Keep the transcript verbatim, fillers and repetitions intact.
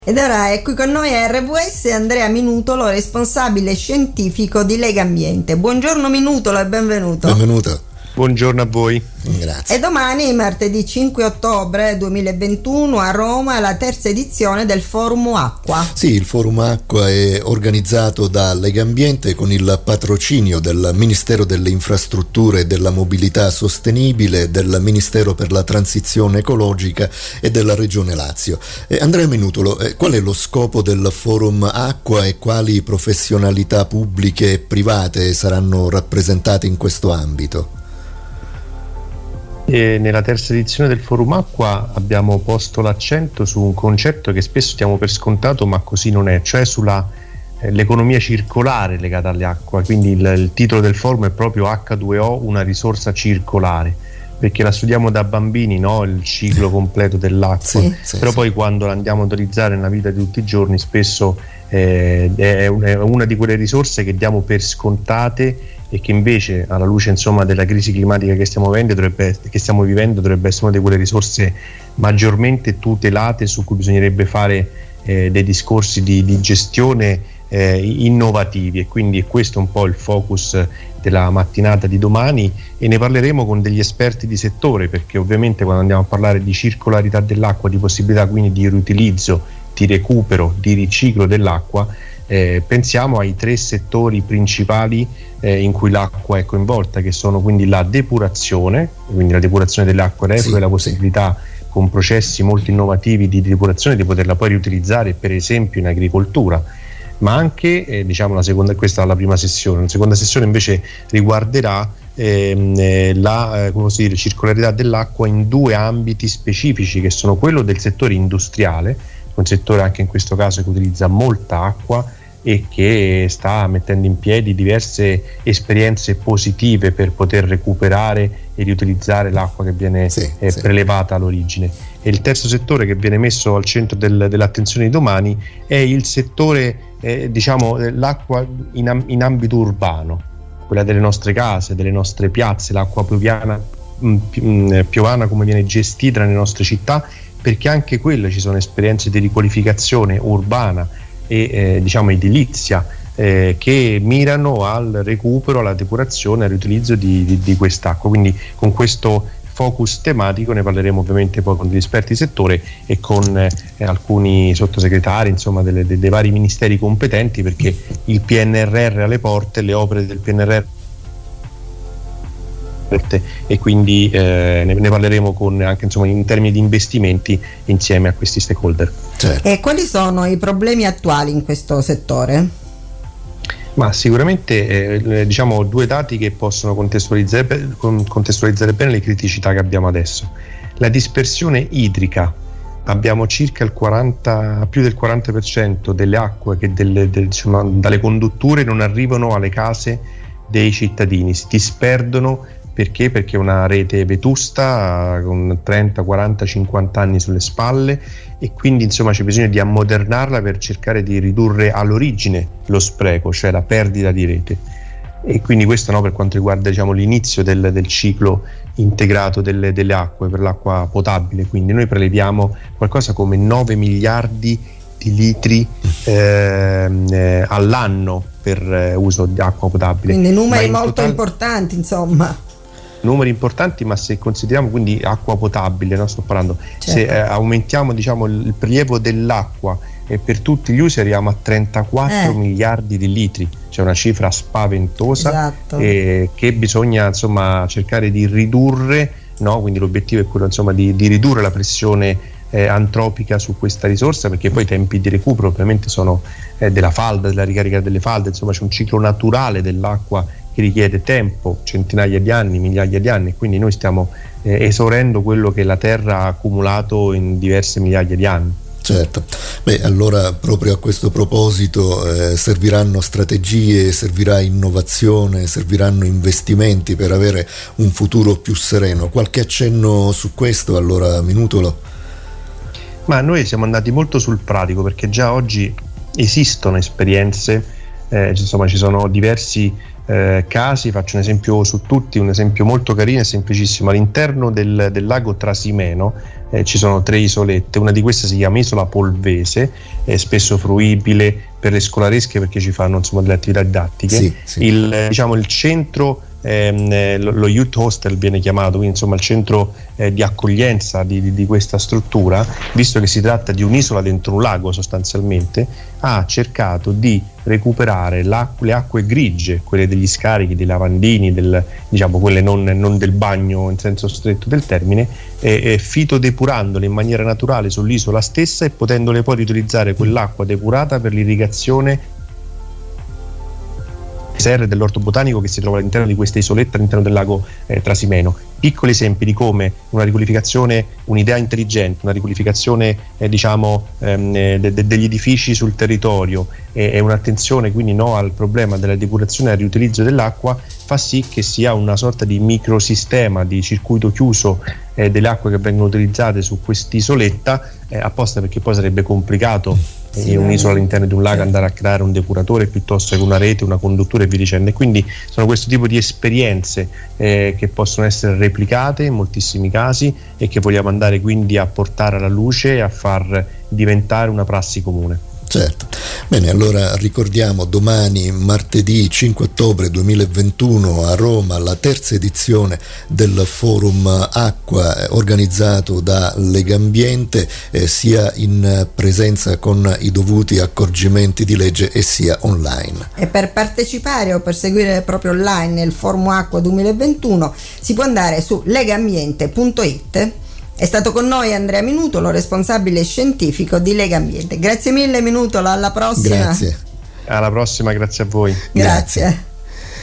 Ed ora è qui con noi a R W S Andrea Minutolo, responsabile scientifico di Legambiente. Buongiorno Minutolo e benvenuto. Benvenuto. Buongiorno a voi. Grazie. E domani, martedì cinque ottobre duemilaventuno, a Roma la terza edizione del Forum Acqua. Sì, il Forum Acqua è organizzato da Legambiente con il patrocinio del Ministero delle Infrastrutture e della Mobilità Sostenibile, del Ministero per la Transizione Ecologica e della Regione Lazio. Eh, Andrea Minutolo, eh, qual è lo scopo del Forum Acqua e quali professionalità pubbliche e private saranno rappresentate in questo ambito? E nella terza edizione del Forum Acqua abbiamo posto l'accento su un concetto che spesso diamo per scontato, ma così non è, cioè sulla eh, l'economia circolare legata all'acqua. Quindi il, il titolo del forum è proprio acca due o, una risorsa circolare, perché la studiamo da bambini, no? Il ciclo completo dell'acqua, sì, sì, però sì. Poi quando la andiamo a utilizzare nella vita di tutti i giorni spesso eh, è, è una di quelle risorse che diamo per scontate e che invece, alla luce insomma della crisi climatica che stiamo vivendo, dovrebbe, che stiamo vivendo, dovrebbe essere una di quelle risorse maggiormente tutelate, su cui bisognerebbe fare eh, dei discorsi di, di gestione eh, innovativi. E quindi è questo un po' il focus della mattinata di domani, e ne parleremo con degli esperti di settore, perché ovviamente quando andiamo a parlare di circolarità dell'acqua, di possibilità quindi di riutilizzo, di recupero, di riciclo dell'acqua, Eh, pensiamo ai tre settori principali eh, in cui l'acqua è coinvolta, che sono quindi la depurazione, quindi la depurazione delle acque reflue, sì, la possibilità sì. con processi molto innovativi di depurazione di poterla poi riutilizzare per esempio in agricoltura, ma anche eh, diciamo la seconda, questa è la prima sessione. La seconda sessione invece riguarderà ehm, eh, la eh, come si dice, circolarità dell'acqua in due ambiti specifici, che sono quello del settore industriale, un settore anche in questo caso che utilizza molta acqua e che sta mettendo in piedi diverse esperienze positive per poter recuperare e riutilizzare l'acqua che viene sì, eh, sì. prelevata all'origine. E il terzo settore che viene messo al centro del, dell'attenzione di domani è il settore eh, diciamo l'acqua in, in ambito urbano, quella delle nostre case, delle nostre piazze, l'acqua pioviana, mh, piovana come viene gestita nelle nostre città, perché anche quelle ci sono esperienze di riqualificazione urbana e eh, diciamo edilizia eh, che mirano al recupero, alla depurazione, al riutilizzo di, di, di quest'acqua. Quindi con questo focus tematico ne parleremo ovviamente poi con degli esperti di settore e con eh, alcuni sottosegretari, insomma delle, dei, dei vari ministeri competenti, perché il P N R R alle porte, le opere del P N R R e quindi eh, ne, ne parleremo con, anche insomma in termini di investimenti insieme a questi stakeholder. Certo. E quali sono i problemi attuali in questo settore? Ma sicuramente eh, diciamo due dati che possono contestualizzare, contestualizzare bene le criticità che abbiamo adesso. La dispersione idrica: abbiamo circa il quaranta, più del quaranta per cento delle acque che delle, del, diciamo, dalle condutture non arrivano alle case dei cittadini, si disperdono. Perché? Perché è una rete vetusta con trenta, quaranta, cinquanta anni sulle spalle, e quindi insomma c'è bisogno di ammodernarla per cercare di ridurre all'origine lo spreco, cioè la perdita di rete. E quindi questo, no, per quanto riguarda diciamo l'inizio del, del ciclo integrato delle, delle acque, per l'acqua potabile. Quindi noi preleviamo qualcosa come nove miliardi di litri eh, eh, all'anno per eh, uso di acqua potabile. Quindi numeri in molto totale, importanti, insomma. Numeri importanti, ma se consideriamo quindi acqua potabile, no? Sto parlando, certo. se eh, aumentiamo diciamo il prelievo dell'acqua e per tutti gli usi arriviamo a trentaquattro eh. miliardi di litri, cioè una cifra spaventosa, esatto. eh, che bisogna insomma cercare di ridurre, no? Quindi l'obiettivo è quello insomma di, di ridurre la pressione eh, antropica su questa risorsa, perché poi i tempi di recupero ovviamente sono eh, della falda, della ricarica delle falde, insomma c'è un ciclo naturale dell'acqua che richiede tempo, centinaia di anni, migliaia di anni, quindi noi stiamo eh, esaurendo quello che la Terra ha accumulato in diverse migliaia di anni. Certo, beh, allora proprio a questo proposito eh, serviranno strategie, servirà innovazione, serviranno investimenti per avere un futuro più sereno. Qualche accenno su questo allora, Minutolo? Ma noi siamo andati molto sul pratico, perché già oggi esistono esperienze, eh, insomma ci sono diversi eh, casi, faccio un esempio su tutti, un esempio molto carino e semplicissimo. All'interno del, del lago Trasimeno eh, ci sono tre isolette. Una di queste si chiama Isola Polvese, è spesso fruibile per le scolaresche perché ci fanno insomma delle attività didattiche. Sì, sì. Il, eh, diciamo, il centro Eh, lo youth hostel viene chiamato, quindi insomma il centro eh, di accoglienza di, di, di questa struttura, visto che si tratta di un'isola dentro un lago sostanzialmente, ha cercato di recuperare le acque grigie, quelle degli scarichi, dei lavandini, del, diciamo quelle non, non del bagno in senso stretto del termine, e, e fitodepurandole in maniera naturale sull'isola stessa e potendole poi riutilizzare quell'acqua depurata per l'irrigazione serre dell'orto botanico che si trova all'interno di questa isoletta all'interno del lago eh, Trasimeno. Piccoli esempi di come una riqualificazione, un'idea intelligente, una riqualificazione eh, diciamo ehm, de- de- degli edifici sul territorio e, e un'attenzione quindi no, al problema della depurazione e al riutilizzo dell'acqua fa sì che sia una sorta di microsistema, di circuito chiuso eh, delle acque che vengono utilizzate su quest'isoletta, eh, apposta perché poi sarebbe complicato in un'isola all'interno di un lago andare a creare un depuratore piuttosto che una rete, una conduttura e via dicendo. E quindi sono questo tipo di esperienze eh, che possono essere replicate in moltissimi casi e che vogliamo andare quindi a portare alla luce e a far diventare una prassi comune. Certo. Bene, allora ricordiamo domani, martedì cinque ottobre duemilaventuno, a Roma, la terza edizione del Forum Acqua organizzato da Legambiente, eh, sia in presenza con i dovuti accorgimenti di legge e sia online. E per partecipare o per seguire proprio online il Forum Acqua duemilaventuno si può andare su legambiente punto it. È stato con noi Andrea Minutolo, responsabile scientifico di Legambiente. Grazie mille Minutolo, alla prossima. Grazie. Alla prossima, grazie a voi. Grazie. Grazie.